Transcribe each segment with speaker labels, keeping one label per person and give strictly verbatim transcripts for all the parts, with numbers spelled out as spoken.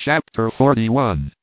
Speaker 1: Chapter forty-one.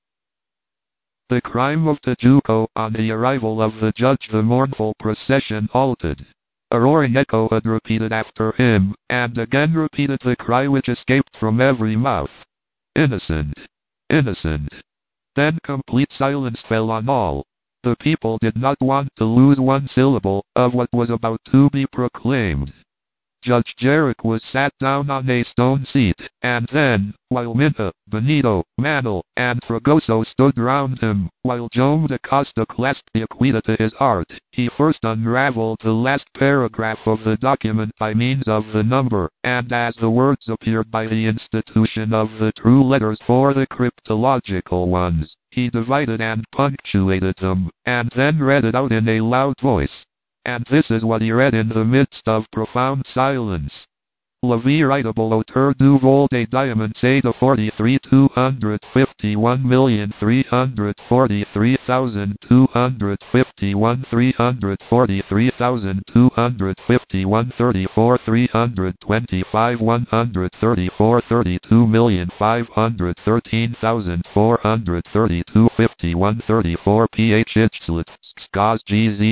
Speaker 1: The crime of Tijuco. On the arrival of the judge, the mournful procession halted. A roaring echo had repeated after him, and again repeated the cry which escaped from every mouth. Innocent! Innocent! Then complete silence fell on all. The people did not want to lose one syllable of what was about to be proclaimed. Judge Jarrick was sat down on a stone seat, and then, while Minta, Benito, Manel, and Fragoso stood round him, while Joam da Costa clasped the acquitted to his heart, he first unraveled the last paragraph of the document by means of the number, and as the words appeared by the institution of the true letters for the cryptological ones, he divided and punctuated them, and then read it out in a loud voice. And this is what he read in the midst of profound silence. La véritable auteur du vol des diamants est de forty-three two hundred fifty-one million three hundred forty-three thousand two hundred fifty-one three hundred forty-three thousand two hundred fifty-one thirty-four three hundred twenty-five one hundred thirty-four thirty-two million five hundred thirteen thousand four hundred thirty-two fifty-one thirty-four phxlit skaz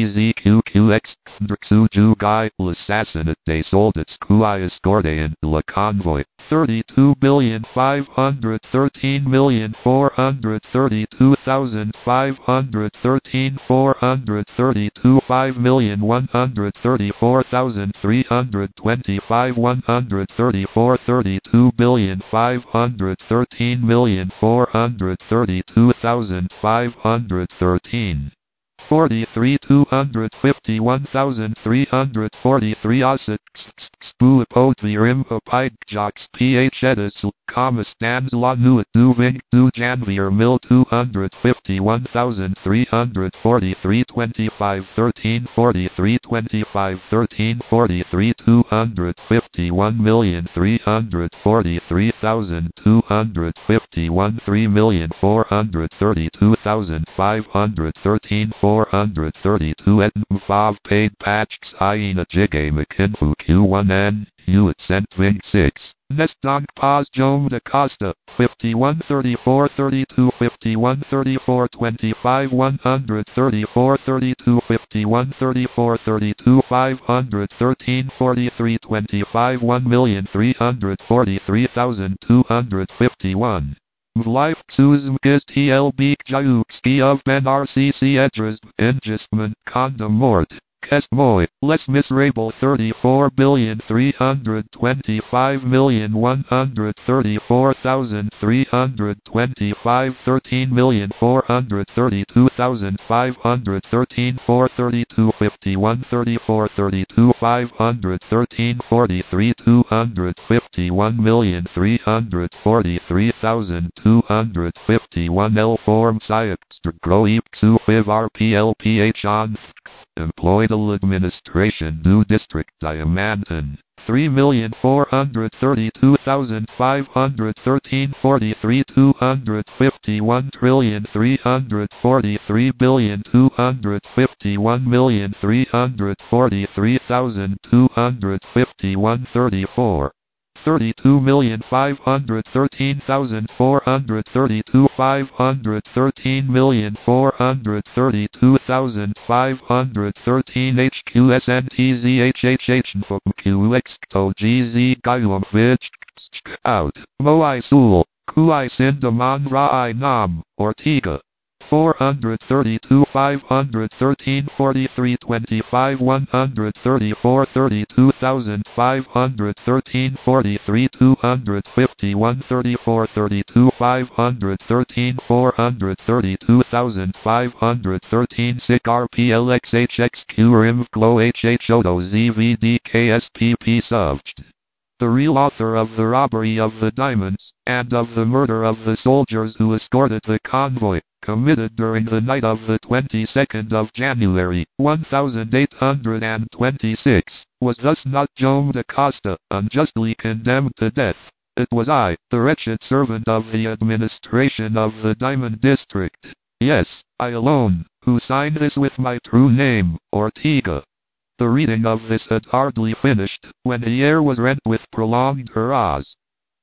Speaker 1: gzzqqx ndrxu jugai l'assassinat des soldats qui escortent in le convoy thirty-two billion five hundred thirteen million four hundred thirty-two thousand five hundred thirteen four hundred thirty-two five million one hundred thirty-four thousand three hundred twenty-five one hundred thirty-four thirty-two billion five hundred thirteen million four hundred thirty-two thousand five hundred thirteen forty-three two hundred fifty-one thousand three hundred forty-three Osset Spuipot Virim Apidjox Phedis Comma Stans La Nuit Du Vink Du Janvier Mil two hundred fifty-one thousand three hundred forty-three twenty-five thirteen forty-three twenty-five thirteen forty-three two hundred fifty-one million three hundred forty-three thousand two hundred fifty-one three million four hundred thirty-two thousand five hundred thirteen four hundred thirty-two et five paid patches hyena jigay mckinfu q one n Hewitt cent twenty-six Nestong paz Joam da Costa fifty-one thirty-four thirty-two fifty-one thirty-four twenty-five one hundred thirty-four thirty-two fifty-one thirty-four thirty-two five hundred thirteen forty-three twenty-five one million three hundred forty-three thousand two hundred fifty-one Life Suzmkist Tlbk Jayukski of Ben R C C Edras Ingestment Condom Mort Kest Moy Les Misrable thirty-four billion three hundred twenty-five million one hundred thirty-four thousand three hundred twenty-five thirteen million four hundred thirty-two thousand five hundred thirteen four thirty-two fifty-one thirty-four thirty-two five hundred thirteen forty-three two hundred fifty-one million three hundred forty-three thousand two hundred fifty-one L form Syexter Groep Su Fiv RPLPH on Employed Administration Du District Diamantin three million four hundred thirty-two thousand five hundred thirteen forty-three two hundred fifty-one trillion three hundred forty-three billion two hundred fifty-one million three hundred forty-three thousand two hundred fifty-one thirty-four thirty-two million five hundred thirteen thousand four hundred thirty-two five hundred thirteen million four hundred thirty-two thousand five hundred thirteen H Q S N T Z H H H N F O Q X T O G Z Gaium Vich out Moai Sul Kui Sindaman Rai Nam Ortega four hundred thirty-two five hundred thirteen forty-three twenty-five one hundred thirty-four thirty-two thousand five hundred thirteen forty-three two hundred fifty-one thirty-four thirty-two five hundred thirteen four hundred thirty-two thousand five hundred thirteen sic RPLXHXQ RIM GLO HHODO ZVDKSPP subject. The real author of the robbery of the diamonds, and of the murder of the soldiers who escorted the convoy, committed during the night of the twenty-second of January, eighteen twenty-six, was thus not Joam da Costa, unjustly condemned to death. It was I, the wretched servant of the administration of the Diamond District. Yes, I alone, who signed this with my true name, Ortega. The reading of this had hardly finished, when the air was rent with prolonged hurrahs.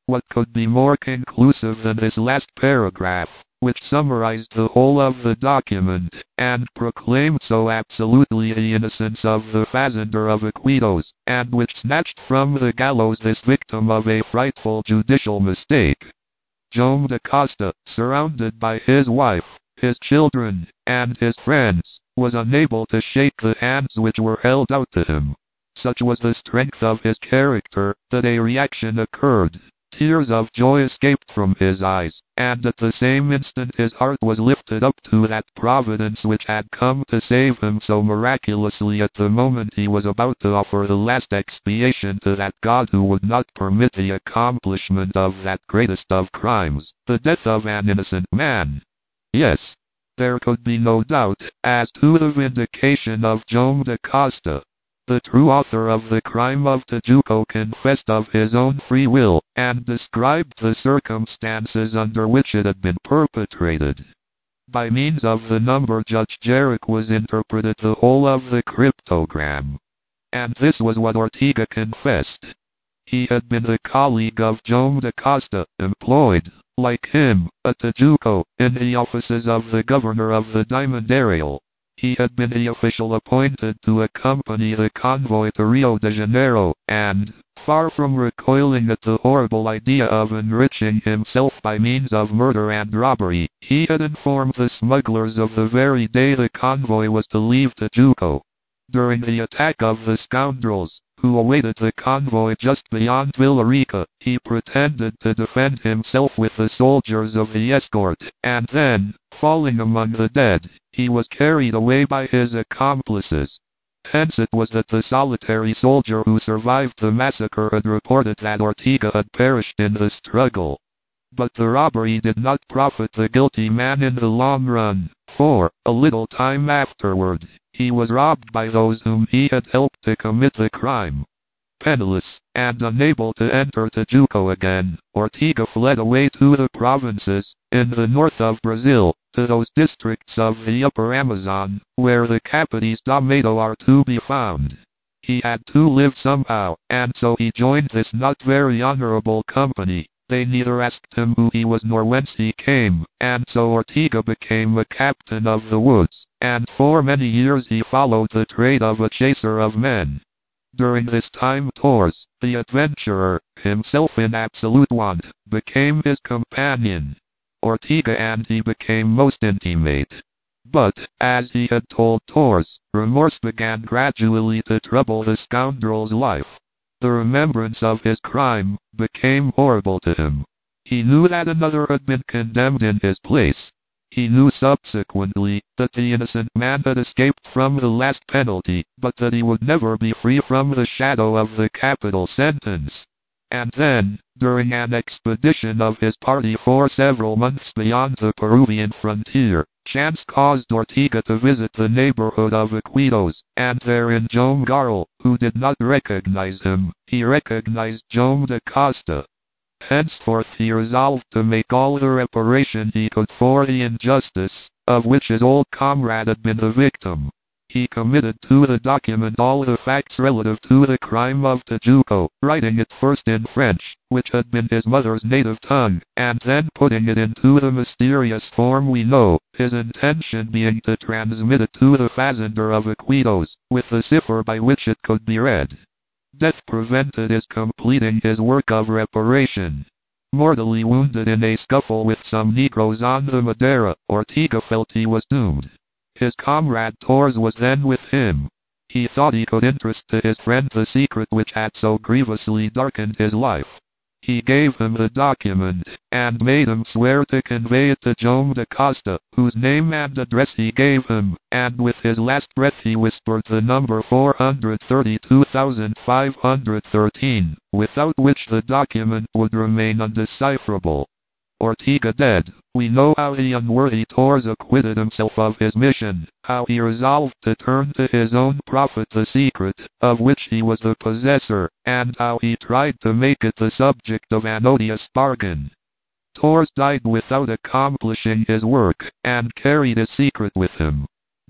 Speaker 1: What could be more conclusive than this last paragraph, which summarized the whole of the document, and proclaimed so absolutely the innocence of the fazender of Iquitos, and which snatched from the gallows this victim of a frightful judicial mistake. Joam da Costa, surrounded by his wife, his children, and his friends, was unable to shake the hands which were held out to him. Such was the strength of his character, that a reaction occurred. Tears of joy escaped from his eyes, and at the same instant his heart was lifted up to that Providence which had come to save him so miraculously at the moment he was about to offer the last expiation to that God who would not permit the accomplishment of that greatest of crimes, the death of an innocent man. Yes, there could be no doubt as to the vindication of Joam da Costa. The true author of the crime of Tijuco confessed of his own free will, and described the circumstances under which it had been perpetrated. By means of the number Judge Jarrick was interpreted the whole of the cryptogram. And this was what Ortega confessed. He had been the colleague of Joam da Costa, employed, like him, at Tijuco, in the offices of the governor of the Diamond Ariel. He had been the official appointed to accompany the convoy to Rio de Janeiro, and, far from recoiling at the horrible idea of enriching himself by means of murder and robbery, he had informed the smugglers of the very day the convoy was to leave Tijuco. During the attack of the scoundrels, who awaited the convoy just beyond Villarica, he pretended to defend himself with the soldiers of the escort, and then, falling among the dead, he was carried away by his accomplices. Hence it was that the solitary soldier who survived the massacre had reported that Ortega had perished in the struggle. But the robbery did not profit the guilty man in the long run, for, a little time afterward, he was robbed by those whom he had helped to commit the crime. Penniless, and unable to enter Tijuco again, Ortega fled away to the provinces, in the north of Brazil, to those districts of the upper Amazon, where the Capitis da Mato are to be found. He had to live somehow, and so he joined this not very honorable company. They neither asked him who he was nor whence he came, and so Ortega became a captain of the woods, and for many years he followed the trade of a chaser of men. During this time Torres, the adventurer, himself in absolute want, became his companion. Ortega and he became most intimate. But, as he had told Torres, remorse began gradually to trouble the scoundrel's life. The remembrance of his crime became horrible to him. He knew that another had been condemned in his place. He knew subsequently that the innocent man had escaped from the last penalty, but that he would never be free from the shadow of the capital sentence. And then, during an expedition of his party for several months beyond the Peruvian frontier, chance caused Ortega to visit the neighborhood of Iquitos, and therein Joam Garral, who did not recognize him, he recognized Joam da Costa. Henceforth he resolved to make all the reparation he could for the injustice, of which his old comrade had been the victim. He committed to the document all the facts relative to the crime of Tijuco, writing it first in French, which had been his mother's native tongue, and then putting it into the mysterious form we know, his intention being to transmit it to the fazender of Iquitos, with the cipher by which it could be read. Death prevented his completing his work of reparation. Mortally wounded in a scuffle with some Negroes on the Madeira, Ortega felt he was doomed. His comrade Torres was then with him. He thought he could entrust to his friend the secret which had so grievously darkened his life. He gave him the document, and made him swear to convey it to Joam da Costa, whose name and address he gave him, and with his last breath he whispered the number four hundred thirty-two thousand five hundred thirteen, without which the document would remain undecipherable. Ortega dead, we know how the unworthy Torres acquitted himself of his mission, how he resolved to turn to his own profit the secret, of which he was the possessor, and how he tried to make it the subject of an odious bargain. Torres died without accomplishing his work, and carried his secret with him.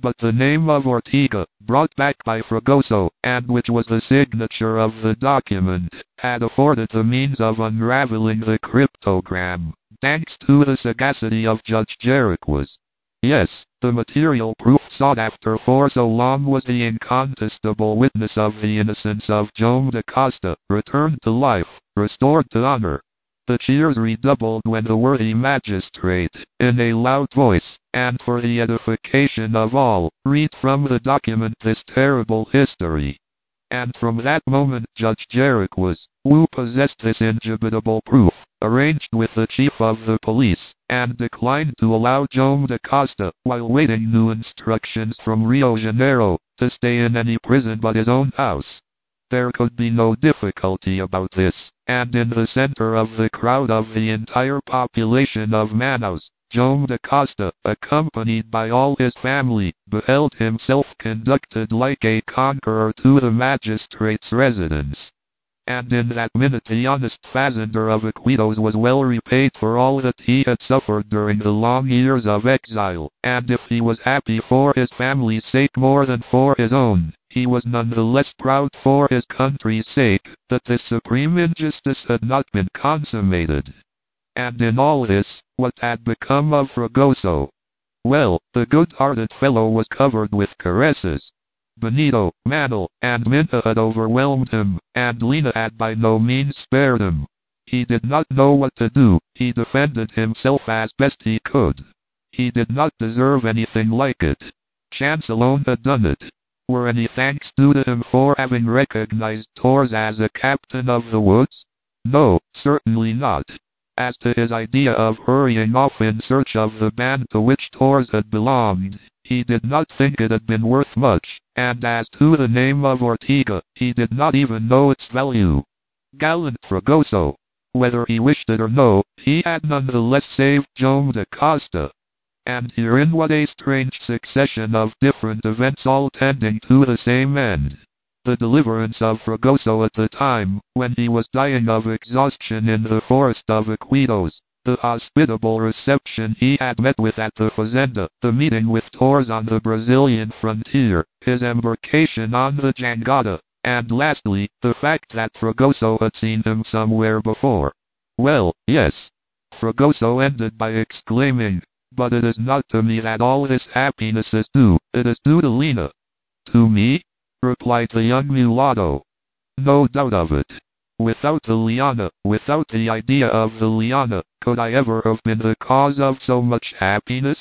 Speaker 1: but the name of Ortega, brought back by Fragoso, and which was the signature of the document, had afforded the means of unraveling the cryptogram, thanks to the sagacity of Judge Jeriquez. Yes, the material proof sought after for so long was the incontestable witness of the innocence of Joan DaCosta, returned to life, restored to honor. The cheers redoubled when the worthy magistrate, in a loud voice, and for the edification of all, read from the document this terrible history. And from that moment Judge Jeriquez, who possessed this indubitable proof, arranged with the chief of the police, and declined to allow Joan DaCosta, while waiting new instructions from Rio Janeiro, to stay in any prison but his own house. There could be no difficulty about this, and in the center of the crowd of the entire population of Manaus, Joan DaCosta, accompanied by all his family, beheld himself conducted like a conqueror to the magistrate's residence. And in that minute the honest fazender of Iquitos was well repaid for all that he had suffered during the long years of exile, and if he was happy for his family's sake more than for his own, he was none the less proud for his country's sake, that this supreme injustice had not been consummated. And in all this, what had become of Fragoso? Well, the good-hearted fellow was covered with caresses. Benito, Manuel, and Minta had overwhelmed him, and Lina had by no means spared him. He did not know what to do, he defended himself as best he could. He did not deserve anything like it. Chance alone had done it. Were any thanks due to him for having recognized Torres as a captain of the woods? No, certainly not. As to his idea of hurrying off in search of the band to which Torres had belonged, he did not think it had been worth much, and as to the name of Ortega, he did not even know its value. Gallant Fragoso! Whether he wished it or no, he had none the less saved Joan DaCosta. And herein what a strange succession of different events all tending to the same end. The deliverance of Fragoso at the time, when he was dying of exhaustion in the forest of Iquitos, the hospitable reception he had met with at the fazenda, the meeting with Torres on the Brazilian frontier, his embarkation on the jangada, and lastly, the fact that Fragoso had seen him somewhere before. Well, yes. Fragoso ended by exclaiming, "But it is not to me that all this happiness is due, it is due to Lina." "To me?" replied the young mulatto. "No doubt of it. Without the liana, without the idea of the liana, could I ever have been the cause of so much happiness?"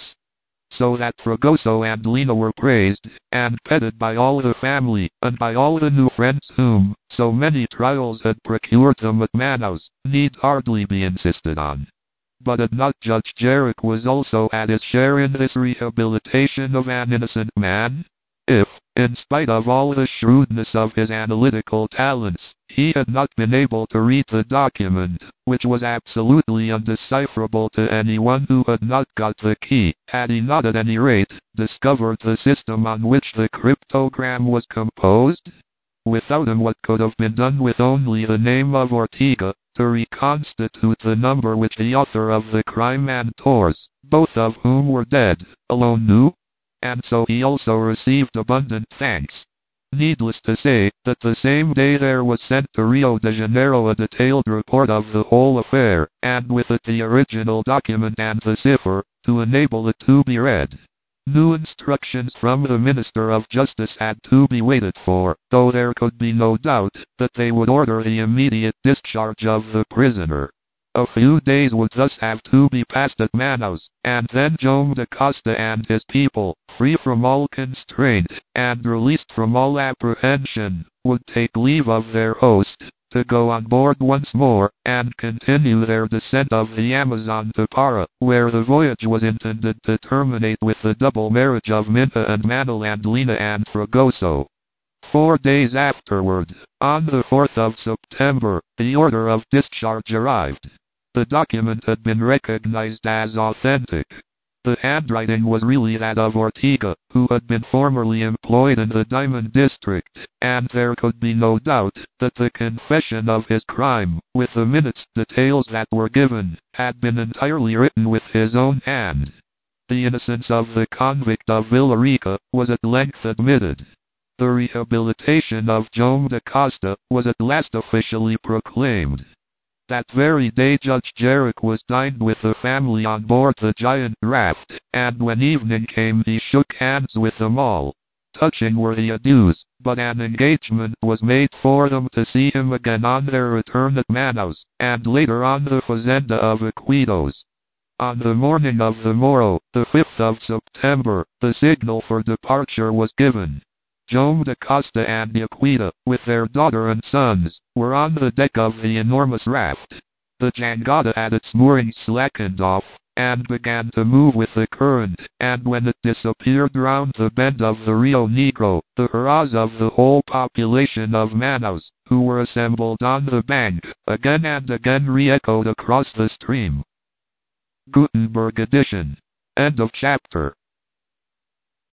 Speaker 1: So that Fragoso and Lina were praised, and petted by all the family, and by all the new friends whom, so many trials had procured them at Manaus, need hardly be insisted on. But had not Judge Jeriquez also had his share in this rehabilitation of an innocent man? If, in spite of all the shrewdness of his analytical talents, he had not been able to read the document, which was absolutely undecipherable to anyone who had not got the key, had he not at any rate discovered the system on which the cryptogram was composed? Without him what could have been done with only the name of Ortega, to reconstitute the number which the author of the crime and Torres, both of whom were dead, alone knew? And so he also received abundant thanks. Needless to say, that the same day there was sent to Rio de Janeiro a detailed report of the whole affair, and with it the original document and the cipher, to enable it to be read. New instructions from the Minister of Justice had to be waited for, though there could be no doubt that they would order the immediate discharge of the prisoner. A few days would thus have to be passed at Manaus, and then Joan DaCosta and his people, free from all constraint, and released from all apprehension, would take leave of their host, to go on board once more, and continue their descent of the Amazon to Para, where the voyage was intended to terminate with the double marriage of Minta and Manuel and Lina and Fragoso. Four days afterward, on the fourth of September, the order of discharge arrived. The document had been recognized as authentic. The handwriting was really that of Ortega, who had been formerly employed in the Diamond District, and there could be no doubt that the confession of his crime, with the minute's details that were given, had been entirely written with his own hand. The innocence of the convict of Villarica was at length admitted. The rehabilitation of Joam da Costa was at last officially proclaimed. That very day Judge Jarrick was dined with the family on board the giant raft, and when evening came he shook hands with them all. Touching were the adieus, but an engagement was made for them to see him again on their return at Manaus, and later on the fazenda of Iquitos. On the morning of the morrow, the fifth of September, the signal for departure was given. Joam da Costa and Yaquita, with their daughter and sons, were on the deck of the enormous raft. The jangada at its moorings slackened off, and began to move with the current, and when it disappeared round the bend of the Rio Negro, the hurrahs of the whole population of Manaus, who were assembled on the bank, again and again re-echoed across the stream. Gutenberg edition. End of chapter.